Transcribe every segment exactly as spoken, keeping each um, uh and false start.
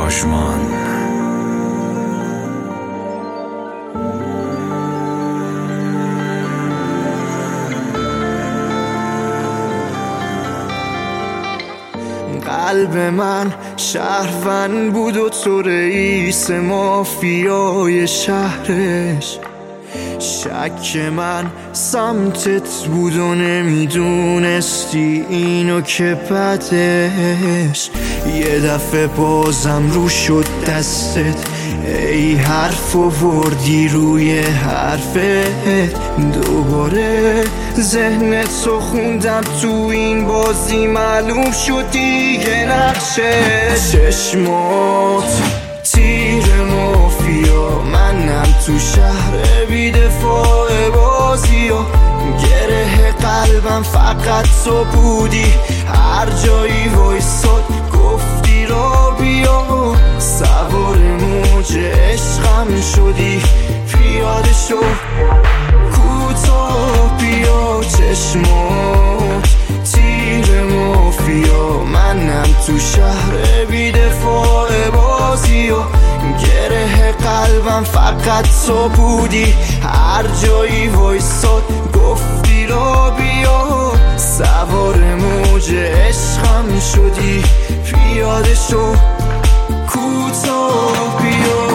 آژمان. قلب من شهروند بود و تو رئیس مافیای شهرش. شک من سمتت بود و نمیدونستی اینو که بدش. یه دفعه بازم رو شد دستت، ای حرف آوردی روی حرفت. دوباره ذهنتو خوندم تو این بازی، معلوم شد دیگه نقشه. چشمات تیر مافیا، منم تو شهر بی دفاع بازی و گره قلبم فقط تو بودی. هر جایی وایساد گفتی را بیا، سوار موج عشقم شدی. پیاده شو کوتاه بیا، چشمات تیر مافیا، منم تو شهر بی دفاع بازی و گره قلبم فقط تو بودی. هر جایی وایساد گفتی را بیا، سوار موج عشقم شدی. پیاده شو کوتاه بیا.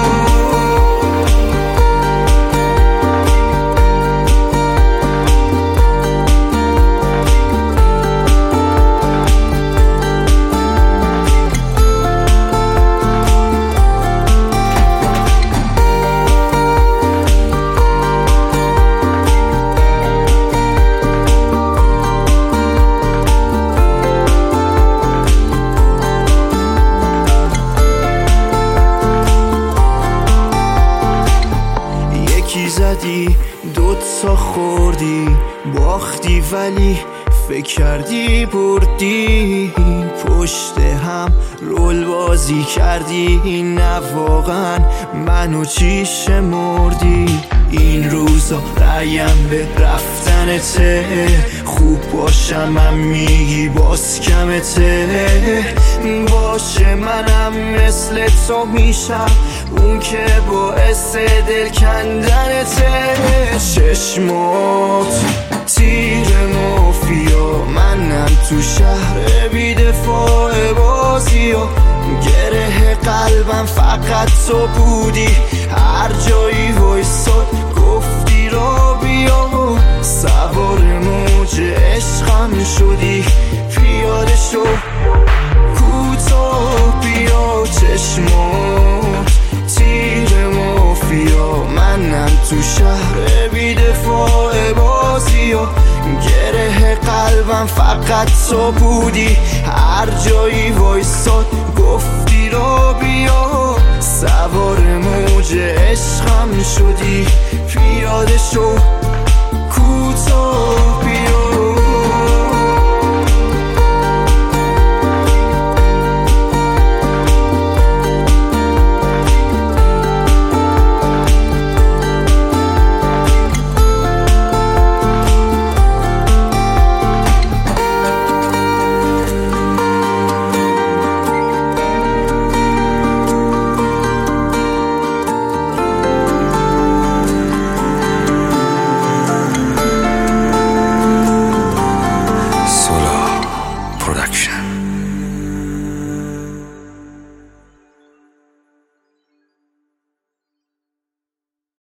زدی دوتا خوردی باختی، ولی فکر کردی بردی. پشت هم رول بازی کردی، نه واقعا منو چی شمردی. این روزا رأیم به رفتنته، خوب باشم من میگی باز کمته. باشه منم مثل تو میشم، اون که باعث دل کندنته. چشمات تیر مافیا، منم تو شهر بی دفاع بازی و گره قلبم فقط تو بودی. هر جایی وایساد گفتی را بیا، سوار موج عشقم شدی. پیاده شو کوتاه بیا، چشمات تیر مافیا، منم تو شهر بی دفاع بازی و گره قلبم فقط تو بودی. هر جایی وایساد گفتی را بیا، سوار موج عشقم شدی. پیاده شو کوتاه بیا.